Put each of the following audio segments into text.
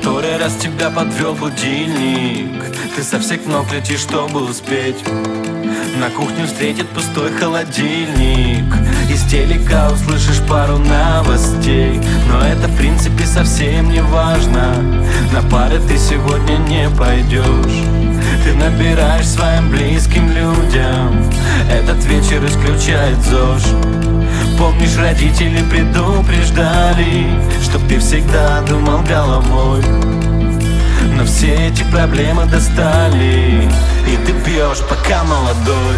который раз тебя подвел будильник. Ты со всех ног летишь, чтобы успеть. На кухню встретит пустой холодильник. Из телека услышишь пару новостей, но это в принципе совсем не важно. На пары ты сегодня не пойдешь. Ты набираешь своим близким людям. Этот вечер исключает ЗОЖ. Помнишь, родители предупреждали, чтоб ты всегда думал головой. Но все эти проблемы достали, и ты пьешь, пока молодой.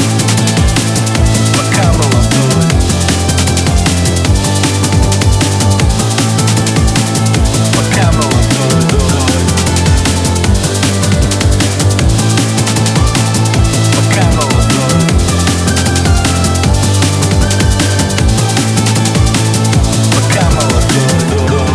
Пока молодой. Пока молодой. Пока молодой. Пока молодой.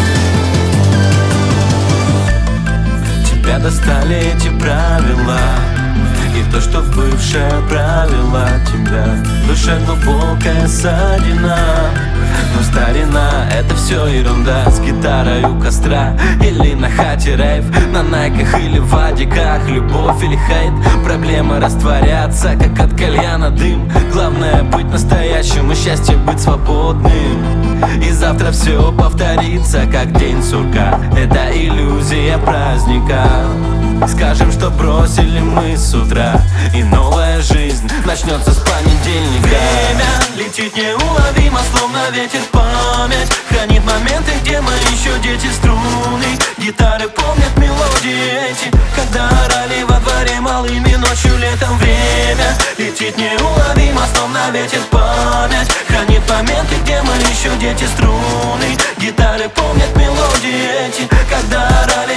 Тебя достали эти правила, и то, что бывшая правила тебя. В душе глубокая ссадина, но старина — это все ерунда. С гитарой у костра или на хате рейв, на найках или в адиках. Любовь или хейт, проблемы растворятся, как от кальяна дым. Главное быть настоящим, и счастье быть свободным. И завтра все повторится, как день сурка. Это иллюзия праздника. Скажем, что бросили мы с утра, и новая жизнь начнется с понедельника. Время летит неуловимо, словно ветер память. Хранит моменты, где мы еще дети струны. Гитары помнят мелодии эти, когда орали во дворе малыми ночью, летом. Время летит неуловимо, словно ветер память. Хранит моменты, где мы еще дети струны. Гитары помнят мелодии эти, когда орали